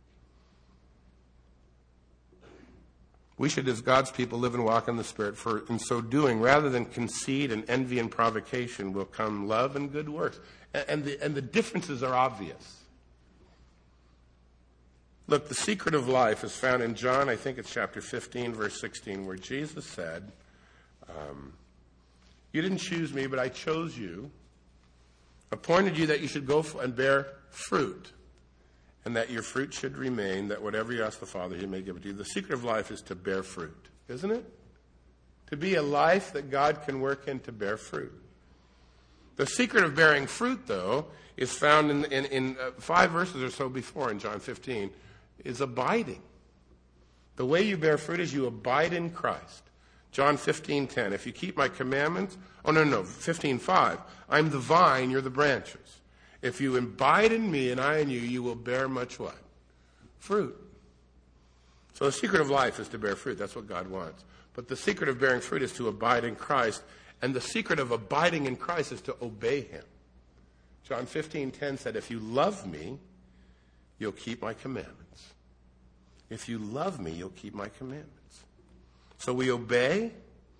We should, as God's people, live and walk in the Spirit, for in so doing, rather than conceit and envy and provocation, will come love and good works. And the, and the differences are obvious. Look, the secret of life is found in John, I think it's chapter fifteen, verse sixteen, where Jesus said, um, you didn't choose me, but I chose you, appointed you that you should go and bear fruit, and that your fruit should remain, that whatever you ask the Father, he may give it to you. The secret of life is to bear fruit, isn't it? To be a life that God can work in to bear fruit. The secret of bearing fruit, though, is found in, in, in uh, five verses or so before in John fifteen, is abiding. The way you bear fruit is you abide in Christ. John fifteen ten, if you keep my commandments, oh no, no, fifteen five, I'm the vine, you're the branches. If you abide in me and I in you, you will bear much what? Fruit. So the secret of life is to bear fruit. That's what God wants. But the secret of bearing fruit is to abide in Christ. And the secret of abiding in Christ is to obey him. John fifteen ten said, if you love me, you'll keep my commandments. If you love me, you'll keep my commandments. So we obey.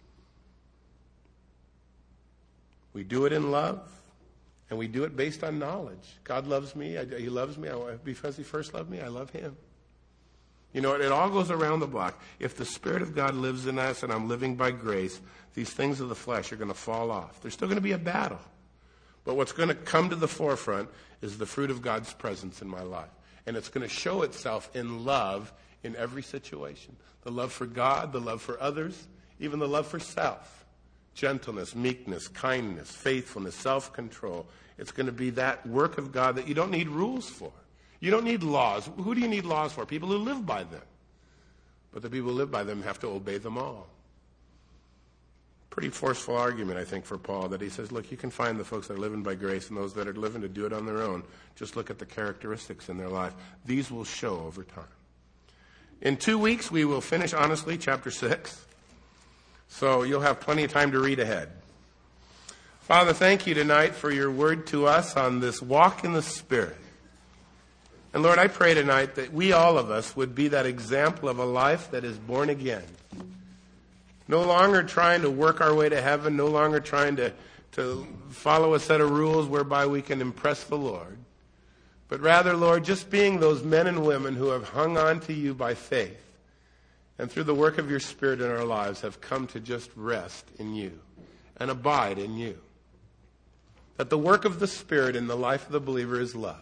We do it in love. And we do it based on knowledge. God loves me. I, he loves me. I, because he first loved me, I love him. You know, it, it all goes around the block. If the Spirit of God lives in us and I'm living by grace, these things of the flesh are going to fall off. There's still going to be a battle. But what's going to come to the forefront is the fruit of God's presence in my life. And it's going to show itself in love in every situation. The love for God, the love for others, even the love for self. Gentleness, meekness, kindness, faithfulness, self-control. It's going to be that work of God that you don't need rules for. You don't need laws. Who do you need laws for? People who live by them. But the people who live by them have to obey them all. Pretty forceful argument, I think, for Paul, that he says, look, you can find the folks that are living by grace and those that are living to do it on their own. Just look at the characteristics in their life. These will show over time. In two weeks, we will finish, honestly, chapter six. So you'll have plenty of time to read ahead. Father, thank you tonight for your word to us on this walk in the Spirit. And Lord, I pray tonight that we, all of us, would be that example of a life that is born again. No longer trying to work our way to heaven, no longer trying to, to follow a set of rules whereby we can impress the Lord. But rather, Lord, just being those men and women who have hung on to you by faith and through the work of your Spirit in our lives have come to just rest in you and abide in you. That the work of the Spirit in the life of the believer is love.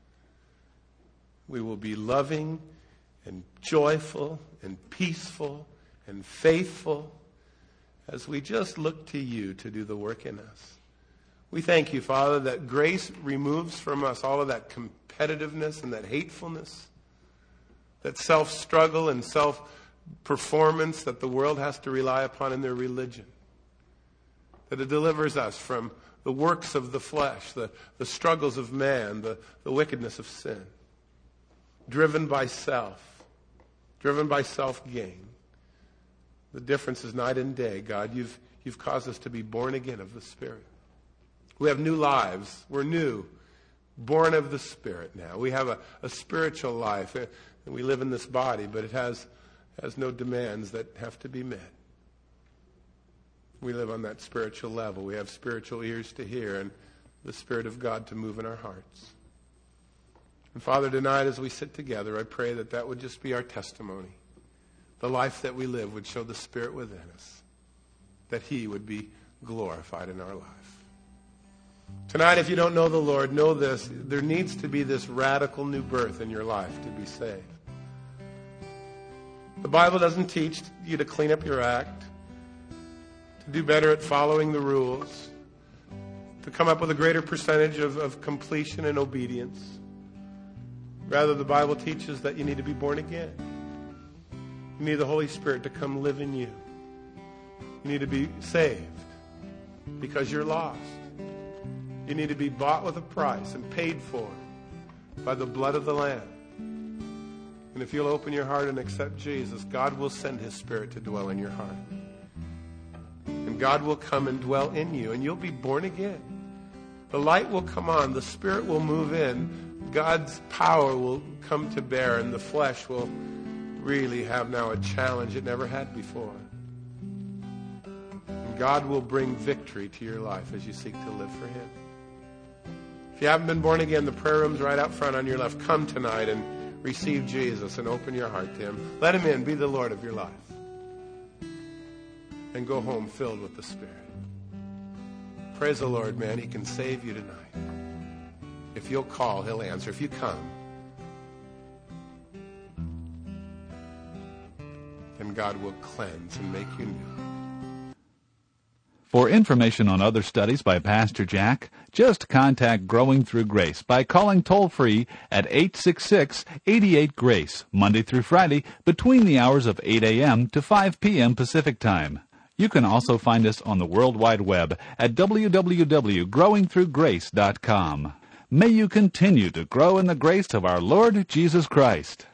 We will be loving and joyful and peaceful and faithful as we just look to you to do the work in us. We thank you, Father, that grace removes from us all of that competitiveness and that hatefulness, that self-struggle and self-performance that the world has to rely upon in their religion. That it delivers us from the works of the flesh, the, the struggles of man, the, the wickedness of sin. Driven by self, driven by self-gain. The difference is night and day. God, you've, you've caused us to be born again of the Spirit. We have new lives. We're new, born of the Spirit now. We have a, a spiritual life. And we live in this body, but it has, has no demands that have to be met. We live on that spiritual level. We have spiritual ears to hear and the Spirit of God to move in our hearts. And Father, tonight as we sit together, I pray that that would just be our testimony. The life that we live would show the Spirit within us, that he would be glorified in our life. Tonight, if you don't know the Lord, know this. There needs to be this radical new birth in your life to be saved. The Bible doesn't teach you to clean up your act, to do better at following the rules, to come up with a greater percentage of, of completion and obedience. Rather, the Bible teaches that you need to be born again. You need the Holy Spirit to come live in you. You need to be saved because you're lost. You need to be bought with a price and paid for by the blood of the Lamb. And if you'll open your heart and accept Jesus, God will send His Spirit to dwell in your heart. And God will come and dwell in you, and you'll be born again. The light will come on, the Spirit will move in, God's power will come to bear, and the flesh will really have now a challenge it never had before. And God will bring victory to your life as you seek to live for Him. If you haven't been born again, the prayer room's right out front on your left. Come tonight and receive Jesus and open your heart to Him. Let Him in. Be the Lord of your life. And go home filled with the Spirit. Praise the Lord, man. He can save you tonight. If you'll call, He'll answer. If you come, then God will cleanse and make you new. For information on other studies by Pastor Jack, just contact Growing Through Grace by calling toll-free at eight six six, eight eight, GRACE, Monday through Friday, between the hours of eight a.m. to five p.m. Pacific Time. You can also find us on the World Wide Web at w w w dot growing through grace dot com. May you continue to grow in the grace of our Lord Jesus Christ.